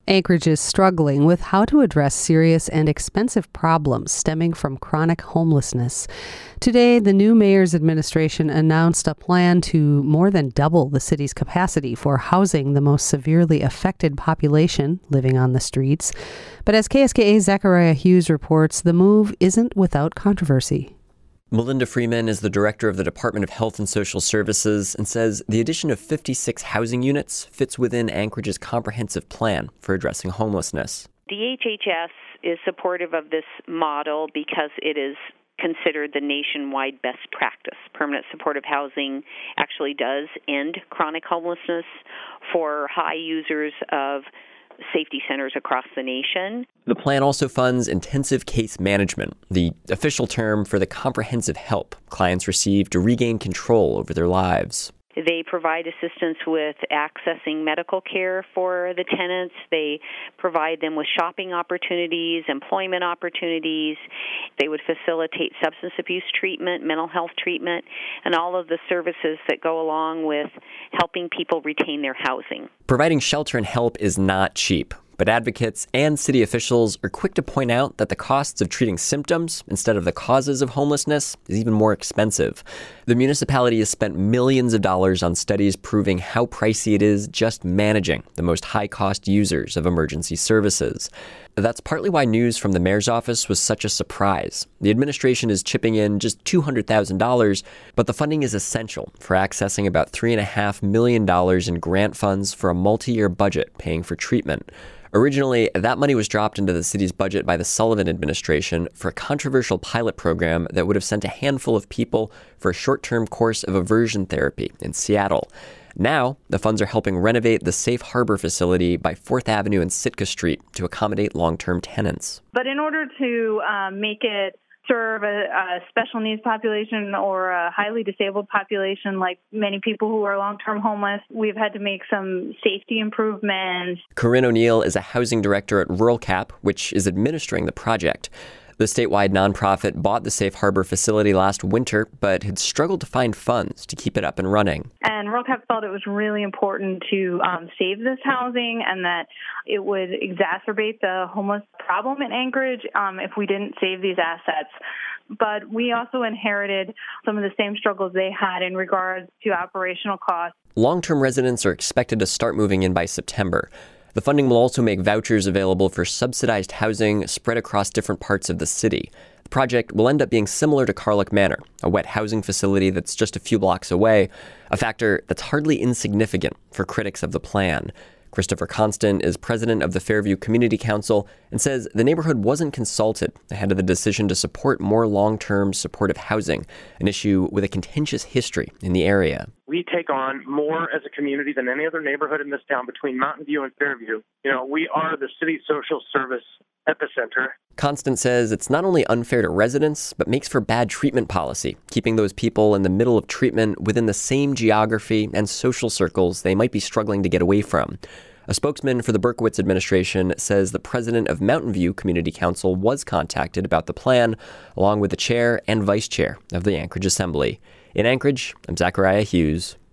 Anchorage is struggling with how to address serious and expensive problems stemming from chronic homelessness. Today, the new mayor's administration announced a plan to more than double the city's capacity for housing the most severely affected population living on the streets. But as KSKA's Zachariah Hughes reports, the move isn't without controversy. Melinda Freeman is the director of the Department of Health and Social Services and says the addition of 56 housing units fits within Anchorage's comprehensive plan for addressing homelessness. The HHS is supportive of this model because it is considered the nationwide best practice. Permanent supportive housing actually does end chronic homelessness for high users of safety centers across the nation. The plan also funds intensive case management, the official term for the comprehensive help clients receive to regain control over their lives. They provide assistance with accessing medical care for the tenants. They provide them with shopping opportunities, employment opportunities. They would facilitate substance abuse treatment, mental health treatment, and all of the services that go along with helping people retain their housing. Providing shelter and help is not cheap, but advocates and city officials are quick to point out that the costs of treating symptoms instead of the causes of homelessness is even more expensive. The municipality has spent millions of dollars on studies proving how pricey it is just managing the most high-cost users of emergency services. That's partly why news from the mayor's office was such a surprise. The administration is chipping in just $200,000, but the funding is essential for accessing about $3.5 million in grant funds for a multi-year budget paying for treatment. Originally, that money was dropped into the city's budget by the Sullivan administration for a controversial pilot program that would have sent a handful of people for a short-term course of aversion therapy in Seattle. Now, the funds are helping renovate the Safe Harbor facility by 4th Avenue and Sitka Street to accommodate long-term tenants. But in order to make it serve a special needs population or a highly disabled population like many people who are long-term homeless, we've had to make some safety improvements. Corinne O'Neill is a housing director at Rural Cap, which is administering the project. The statewide nonprofit bought the Safe Harbor facility last winter, but had struggled to find funds to keep it up and running. And Rural Cap felt it was really important to save this housing and that it would exacerbate the homeless problem in Anchorage if we didn't save these assets. But we also inherited some of the same struggles they had in regards to operational costs. Long-term residents are expected to start moving in by September. The funding will also make vouchers available for subsidized housing spread across different parts of the city. The project will end up being similar to Carlick Manor, a wet housing facility that's just a few blocks away, a factor that's hardly insignificant for critics of the plan. Christopher Constant is president of the Fairview Community Council and says the neighborhood wasn't consulted ahead of the decision to support more long-term supportive housing, an issue with a contentious history in the area. We take on more as a community than any other neighborhood in this town between Mountain View and Fairview. We are the city social service epicenter. Constant says it's not only unfair to residents, but makes for bad treatment policy, keeping those people in the middle of treatment within the same geography and social circles they might be struggling to get away from. A spokesman for the Berkowitz administration says the president of Mountain View Community Council was contacted about the plan, along with the chair and vice chair of the Anchorage Assembly. In Anchorage, I'm Zachariah Hughes.